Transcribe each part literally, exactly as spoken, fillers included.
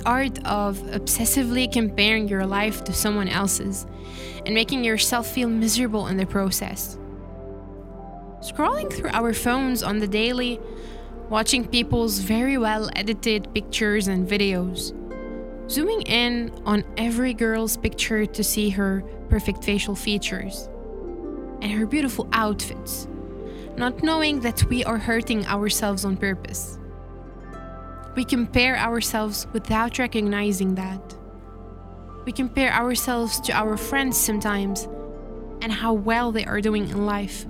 art of obsessively comparing your life to someone else's and making yourself feel miserable in the process. Scrolling through our phones on the daily, watching people's very well edited pictures and videos, zooming in on every girl's picture to see her perfect facial features and her beautiful outfits, not knowing that we are hurting ourselves on purpose. We compare ourselves without recognizing that. We compare ourselves to our friends sometimes and how well they are doing in life.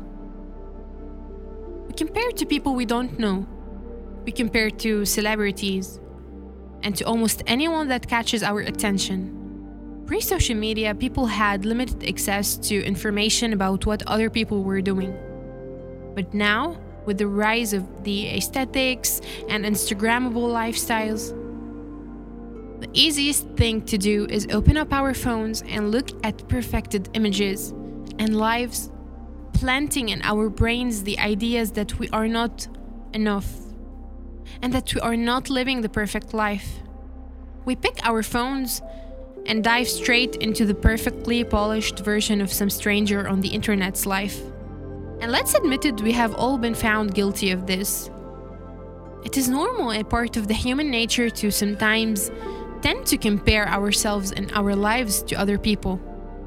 We compare to people we don't know. We compare to celebrities and to almost anyone that catches our attention. Pre-social media, people had limited access to information about what other people were doing. But now, with the rise of the aesthetics and Instagrammable lifestyles, the easiest thing to do is open up our phones and look at perfected images and lives, planting in our brains the ideas that we are not enough and that we are not living the perfect life. We pick our phones and dive straight into the perfectly polished version of some stranger on the internet's life. And let's admit it, we have all been found guilty of this. It is normal and part of the human nature to sometimes tend to compare ourselves and our lives to other people.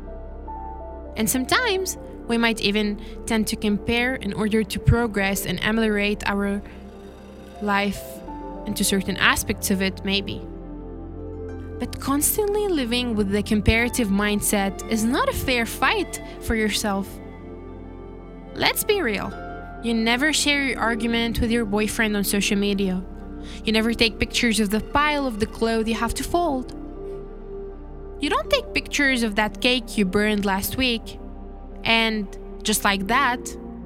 And sometimes we might even tend to compare in order to progress and ameliorate our life into certain aspects of it, maybe. But constantly living with the comparative mindset is not a fair fight for yourself. Let's be real. You never share your argument with your boyfriend on social media. You never take pictures of the pile of the clothes you have to fold. You don't take pictures of that cake you burned last week. And just like that,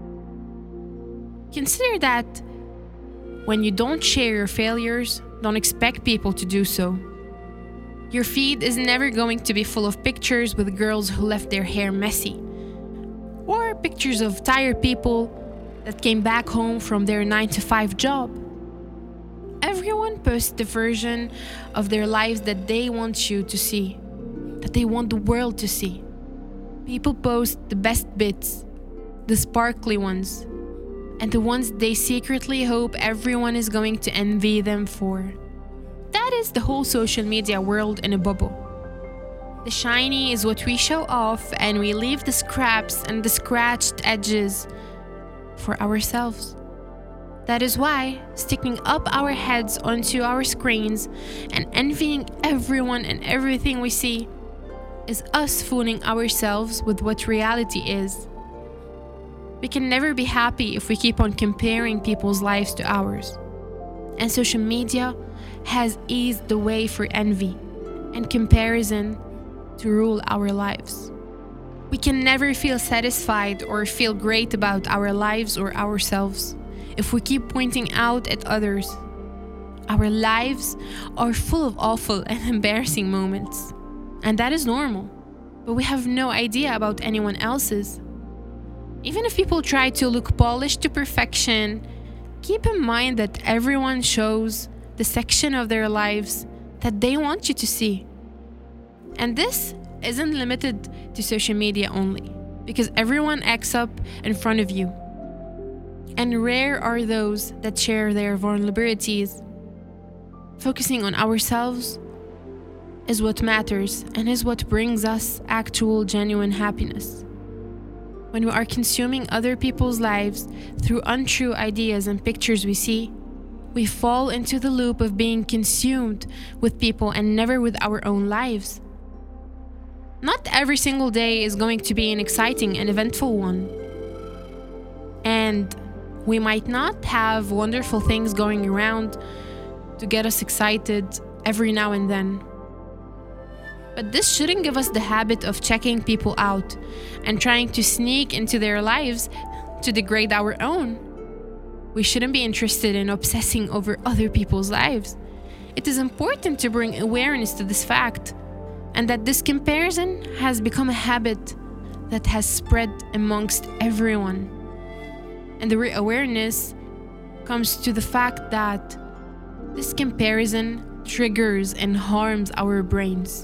consider that when you don't share your failures, don't expect people to do so. Your feed is never going to be full of pictures with girls who left their hair messy, or pictures of tired people that came back home from their nine to five job. Everyone posts the version of their lives that they want you to see, that they want the world to see. People post the best bits, the sparkly ones, and the ones they secretly hope everyone is going to envy them for. That is the whole social media world in a bubble. The shiny is what we show off, and we leave the scraps and the scratched edges for ourselves. That is why sticking up our heads onto our screens and envying everyone and everything we see is us fooling ourselves with what reality is. We can never be happy if we keep on comparing people's lives to ours. And social media has eased the way for envy and comparison to rule our lives. We can never feel satisfied or feel great about our lives or ourselves if we keep pointing out at others. Our lives are full of awful and embarrassing moments, and that is normal, but we have no idea about anyone else's. Even if people try to look polished to perfection, keep in mind that everyone shows the section of their lives that they want you to see. And this isn't limited to social media only, because everyone acts up in front of you. And rare are those that share their vulnerabilities. Focusing on ourselves is what matters and is what brings us actual, genuine happiness. When we are consuming other people's lives through untrue ideas and pictures we see, we fall into the loop of being consumed with people and never with our own lives. Not every single day is going to be an exciting and eventful one. And we might not have wonderful things going around to get us excited every now and then. But this shouldn't give us the habit of checking people out and trying to sneak into their lives to degrade our own. We shouldn't be interested in obsessing over other people's lives. It is important to bring awareness to this fact, and that this comparison has become a habit that has spread amongst everyone. And the re-awareness comes to the fact that this comparison triggers and harms our brains.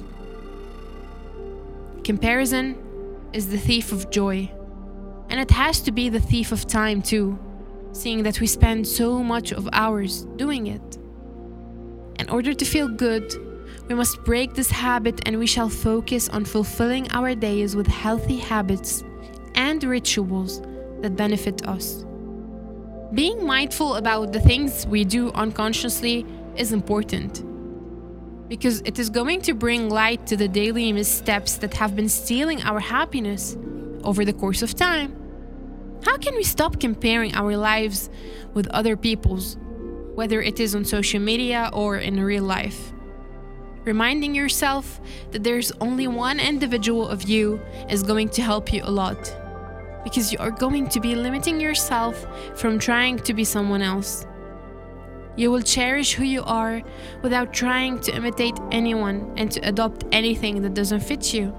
Comparison is the thief of joy, and it has to be the thief of time too, seeing that we spend so much of hours doing it. In order to feel good, we must break this habit, and we shall focus on fulfilling our days with healthy habits and rituals that benefit us. Being mindful about the things we do unconsciously is important, because it is going to bring light to the daily missteps that have been stealing our happiness over the course of time. How can we stop comparing our lives with other people's, whether it is on social media or in real life? Reminding yourself that there's only one individual of you is going to help you a lot, because you are going to be limiting yourself from trying to be someone else. You will cherish who you are without trying to imitate anyone and to adopt anything that doesn't fit you.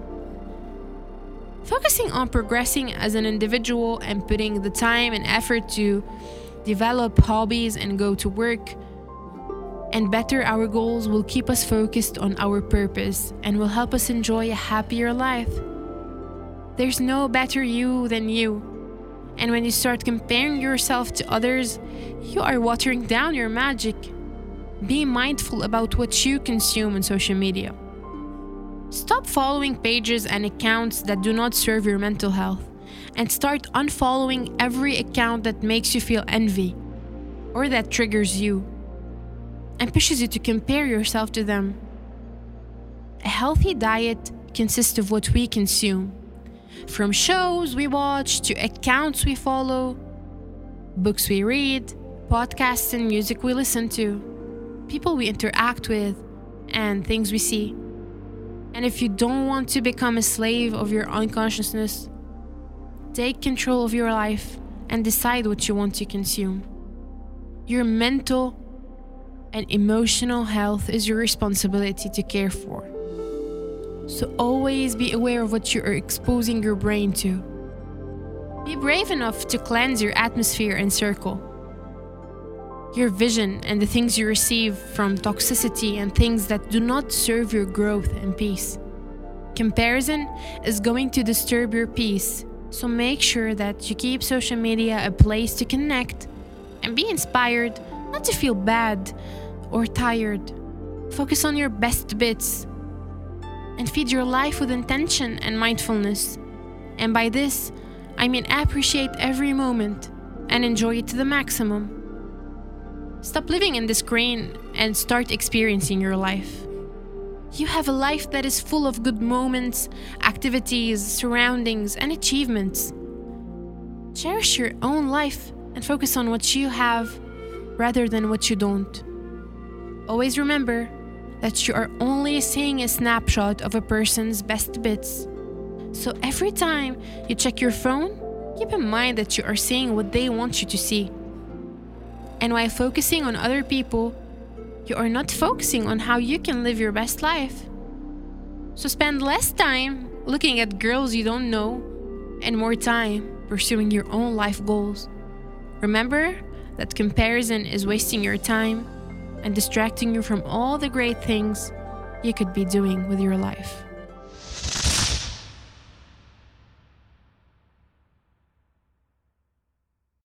Focusing on progressing as an individual and putting the time and effort to develop hobbies and go to work and better our goals will keep us focused on our purpose and will help us enjoy a happier life. There's no better you than you. And when you start comparing yourself to others, you are watering down your magic. Be mindful about what you consume on social media. Stop following pages and accounts that do not serve your mental health, and start unfollowing every account that makes you feel envy or that triggers you and pushes you to compare yourself to them. A healthy diet consists of what we consume, from shows we watch to accounts we follow, books we read, podcasts and music we listen to, people we interact with, and things we see. And if you don't want to become a slave of your unconsciousness, take control of your life and decide what you want to consume. Your mental and emotional health is your responsibility to care for. So always be aware of what you are exposing your brain to. Be brave enough to cleanse your atmosphere and circle, your vision, and the things you receive from toxicity and things that do not serve your growth and peace. Comparison is going to disturb your peace, so make sure that you keep social media a place to connect and be inspired, not to feel bad or tired. Focus on your best bits and feed your life with intention and mindfulness. And by this, I mean appreciate every moment and enjoy it to the maximum. Stop living in the screen and start experiencing your life. You have a life that is full of good moments, activities, surroundings, and achievements. Cherish your own life and focus on what you have rather than what you don't. Always remember that you are only seeing a snapshot of a person's best bits. So every time you check your phone, keep in mind that you are seeing what they want you to see. And while focusing on other people, you are not focusing on how you can live your best life. So spend less time looking at girls you don't know and more time pursuing your own life goals. Remember that comparison is wasting your time and distracting you from all the great things you could be doing with your life.